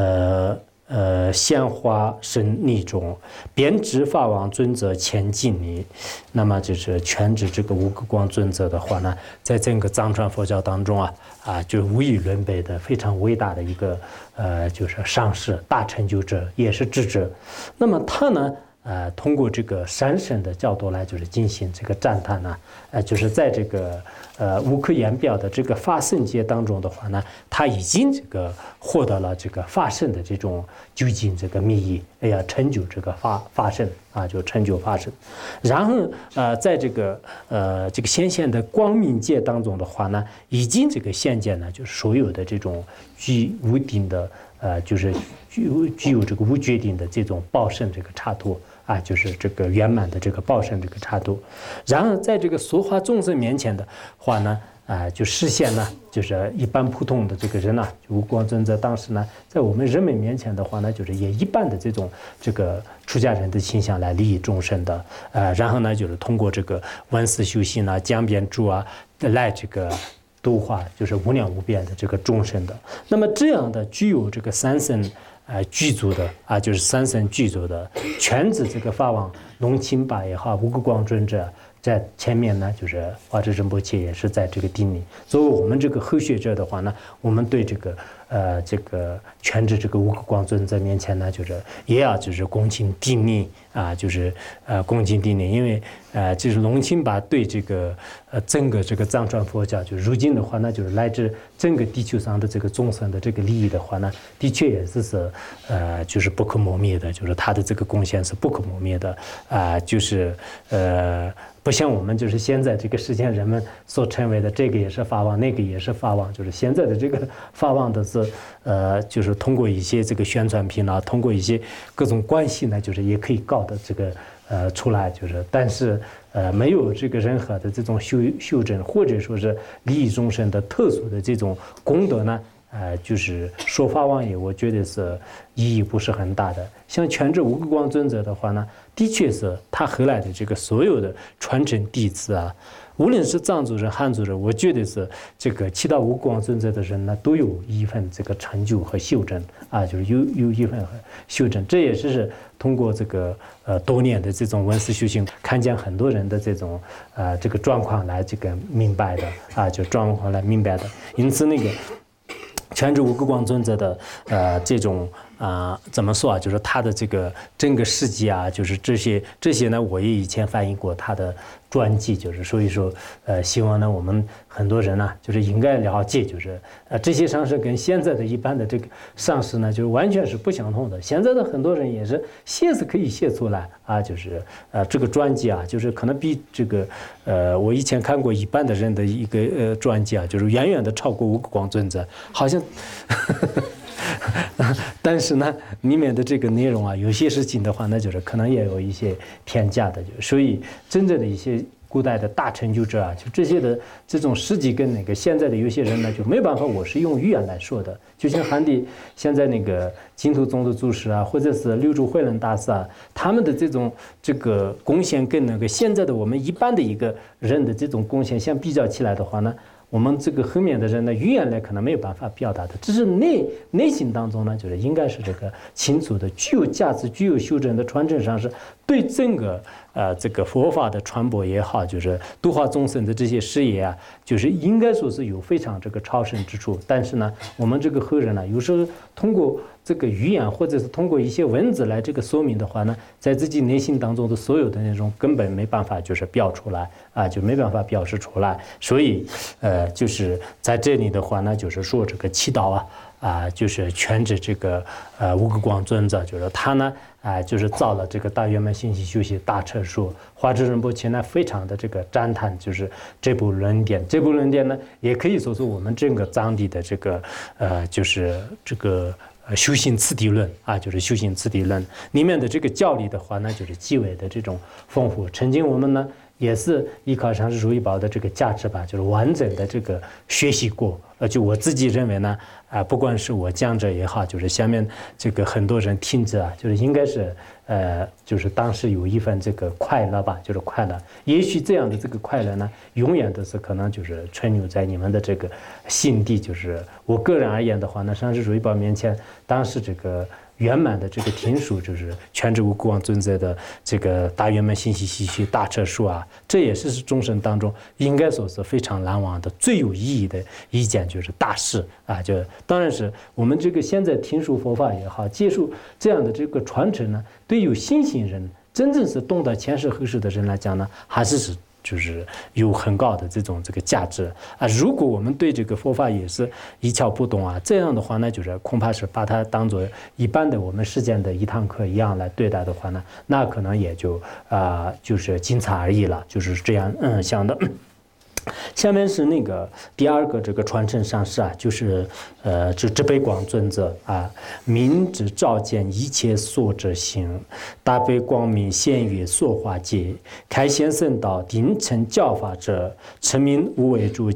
显化深逆中，编织法王尊者前进你。那么就是全指这个五个光尊者的话呢，在整个藏传佛教当中就无与伦比的非常伟大的一个就是上师大成就者，也是智者。那么他呢通过这个三省的角度来就是进行这个赞叹呢，就是在这个无可言表的这个法圣界当中的话呢，他已经这个获得了这个法圣的这种究竟这个密意，成就这个法圣就成就法圣。然后在这个显现的光明界当中的话呢，已经这个现见呢，就是所有的这种具无定的就是具有这个无决定的这种报圣这个差度就是这个圆满的这个报圣这个差度。然后在这个所化众生面前的话呢，就实现呢，就是一般普通的这个人无光尊者当时呢，在我们人们面前的话呢，就是也一般的这个出家人的倾向来利益众生的，然后呢，就是通过这个闻思修行讲辩著来这个度化就是无量无边的这个众生的。那么这样的具有这个三圣具足的就是三圣具足的全指这个法王龙钦巴也好，无个光尊者在前面呢，就是华智仁波切也是在这个定里。作为我们这个后学者的话呢，我们对这个全指这个无个光尊者面前呢，就是也要就是恭敬顶礼就是恭敬顶礼，因为就是龙钦巴对这个整个这个藏传佛教，就是如今的话呢，就是来自整个地球上的这个众生的这个利益的话呢，的确也是就是不可磨灭的，就是他的这个贡献是不可磨灭的就是不像我们就是现在这个世间人们所称为的这个也是法王，那个也是法王，就是现在的这个法王的是就是通过一些这个宣传品通过一些各种关系呢，就是也可以告的这个出来，就是但是没有这个任何的这种修正或者说是利益众生的特殊的这种功德呢，就是说法王爷，我觉得是意义不是很大的。像全智无个光尊者的话呢，的确是他后来的这个所有的传承弟子无论是藏族人、汉族人，我觉得是这个其他无光尊者的人呢，都有一份这个成就和修正就是有一份修正。这也是通过这个多年的这种闻思修行，看见很多人的这种这个状况来这个明白的就状况来明白的。因此那个全智无个光尊者的这种怎么说就是他的这个整个事迹就是这些呢，我也以前翻译过他的传记，就是所以说希望呢我们很多人呢就是应该了解，就是这些上师跟现在的一般的这个上师呢，就是完全是不相同的。现在的很多人也是写是可以写出来就是这个传记就是可能比这个我以前看过一般的人的一个传记就是远远的超过无个光尊者，好像但是呢，里面的这个内容有些事情的话，那就是可能也有一些添加的，所以真正的一些古代的大成就者就这些的这种事迹跟那个现在的有些人呢，就没办法，我是用语言来说的。就像汉地现在那个净土宗的祖师或者是六祖慧能大师他们的这个贡献跟那个现在的我们一般的一个人的这种贡献相比较起来的话呢，我们这个后面的人呢，语言来可能没有办法表达的，只是内心当中呢，就是应该是这个清楚的、具有价值、具有修正的传承上是对整个这个佛法的传播也好，就是度化众生的这些事业就是应该说是有非常这个超胜之处。但是呢，我们这个后人呢，有时候通过这个语言或者是通过一些文字来这个说明的话呢，在自己内心当中的所有的那种根本没办法就是表出来啊，就没办法表示出来。所以就是在这里的话呢，就是说这个祈祷就是全指这个吴哥光尊者，就是他呢就是造了这个大圆满信息修习大彻说。华智仁波切呢非常的这个赞叹，就是这部论点。这部论点呢，也可以说是我们整个藏地的这个就是这个修行次第论就是修行次第论里面的这个教理的话呢，就是极为的这种丰富。曾经我们呢也是依靠上师如意宝的这个价值吧，就是完整的这个学习过。就我自己认为呢，不管是我讲者也好，就是下面这个很多人听着就是应该是就是当时有一份这个快乐吧，就是快乐。也许这样的这个快乐呢，永远都是可能就是存留在你们的这个心底。就是我个人而言的话呢，上师如意宝面前当时这个圆满的这个听书，就是全智无国王尊者的这个大圆满信息习学大彻说这也是众生当中应该说是非常难忘的最有意义的一件就是大事就当然是我们这个现在听书佛法也好，接受这样的这个传承呢，对有信心人，真正是懂得前世后世的人来讲呢，还是就是有很高的这个价值如果我们对这个佛法也是一窍不懂这样的话呢，就是恐怕是把它当做一般的我们世间的一堂课一样来对待的话呢，那可能也就就是仅此而已了，就是这样想的。下面是那个第二个这个传承上师就是智悲光尊者明知照见一切所知行，大悲光明现于所化界，开显圣道顶成教法者，成名无为诸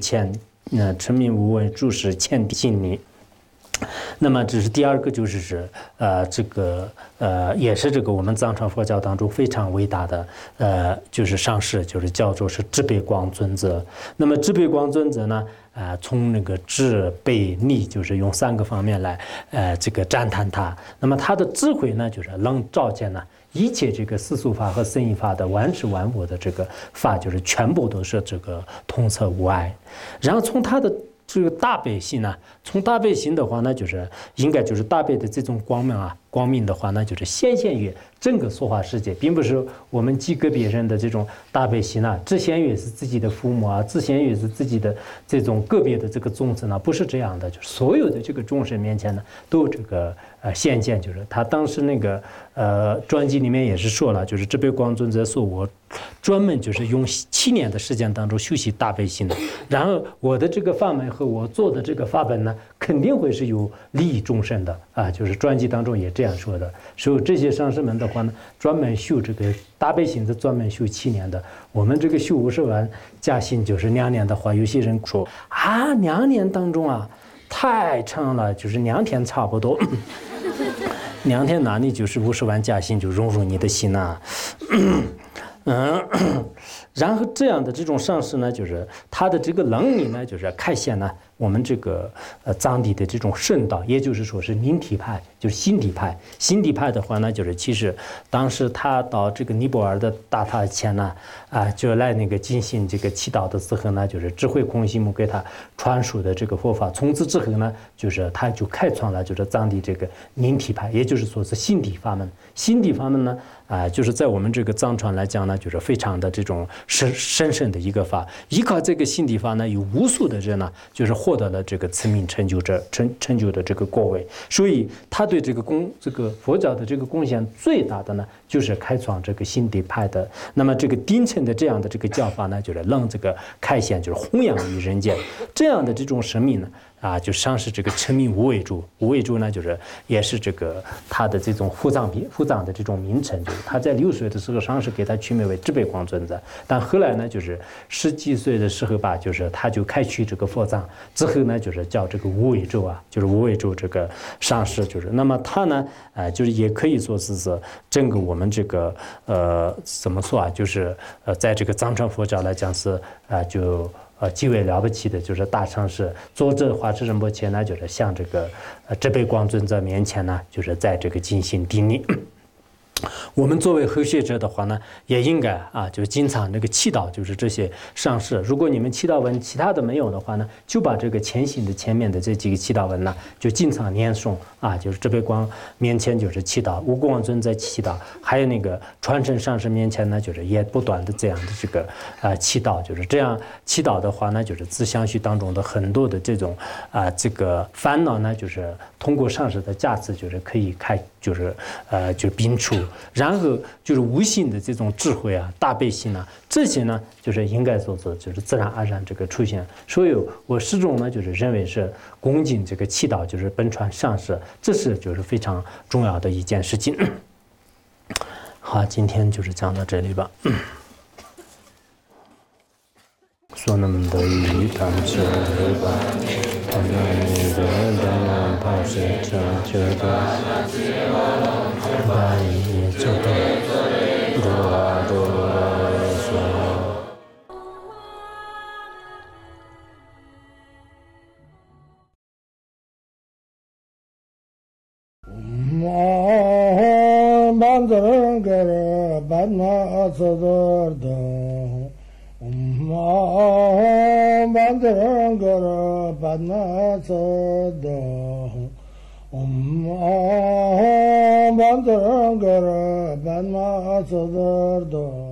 事前地心理。那么这是第二个，就是这个也是这个我们藏传佛教当中非常伟大的就是上师，就是叫做是智悲光尊者。那么智悲光尊者呢从那个智悲力，就是用3个方面来这个赞叹他。那么他的智慧呢，就是能照见呢一切这个世俗法和圣义法的万事万物的这个法，就是全部都是这个通彻无碍。然后从他的这个大悲心呢，从大悲心的话呢，就是应该就是大悲的这种光明的话呢，就是显现于整个说法世界，并不是我们极个别人的这种大悲心只显于是自己的父母只显于是自己的这种个别的这个众生不是这样的，就是所有的这个众生面前呢，都有这个显见。就是他当时那个专辑里面也是说了，就是智悲光尊者说，我专门就是用7年的时间当中修习大悲心的，然后我的这个法门和我做的这个法本呢，肯定会是有利益众生的就是专辑当中也这样说的。所以这些上师们的话呢，专门修这个大悲心是专门修7年的。我们这个修50万加心就是2年的话，有些人说2年当中太长了，就是2天差不多。2天哪里就是50万加心就融入你的心然后这样的这种上师呢，就是他的这个能力呢，就是开显呢我们这个藏地的这种圣道，也就是说是灵体派，就是心地派。心地派的话呢，就是其实当时他到这个尼泊尔的大塔前呢就来那个进行这个祈祷的时候呢，就是智慧空行母给他传输的这个佛法。从此之后呢，就是他就开创了就是藏地这个灵体派，也就是说是心地法门。心地法门呢就是在我们这个藏传来讲呢，就是非常的这种神圣的一个法。依靠这个心地法呢，有无数的人呢，就是获得了这个成名成就的这个果位。所以他对这个佛教的这个贡献最大的呢，就是开创这个心地派的。那么这个顶层的这样的这个教法呢，就是让这个开显，就是弘扬于人间。这样的这种神明呢就像是这个成名无为珠。无为珠呢，就是也是这个他的这种护藏的这种名称，就是他在6岁的时候，上师给他取名为智悲光尊者，但后来呢，就是10几岁的时候吧，就是他就开取这个佛藏之后呢，就是叫这个无为珠就是无为珠这个上师。就是那么他呢就是也可以说是整个我们这个怎么说就是在这个藏传佛教来讲是就极为了不起的，就是大上师。作者华智仁波切呢，就是向这个智悲光尊者面前呢，就是在这个进行顶礼。 我们作为后学者的话呢，也应该啊，就经常那个祈祷，就是这些上师。如果你们祈祷文其他的没有的话呢，就把这个前行的前面的这几个祈祷文呢，就经常念诵啊，就是智悲光面前就是祈祷，无光尊在祈祷，还有那个传承上师面前呢，就是也不断的这样的这个祈祷，就是这样祈祷的话呢，就是自相续当中的很多的这种这个烦恼呢，就是通过上师的加持，就是可以就是就摒除。然后就是无形的这种智慧啊、大悲心啊，这些呢就是应该说是就是自然而然这个出现。所以我始终呢就是认为是恭敬这个祈祷，就是本传上师，这是就是非常重要的一件事情。好，今天就是讲到这里吧。说那么多语，他们是吧？他们的怕是这觉得。大意就对，如啊如说。 Bandaran kara badna sadar Bandaran kara badna sadar Bandaran kara badna sadar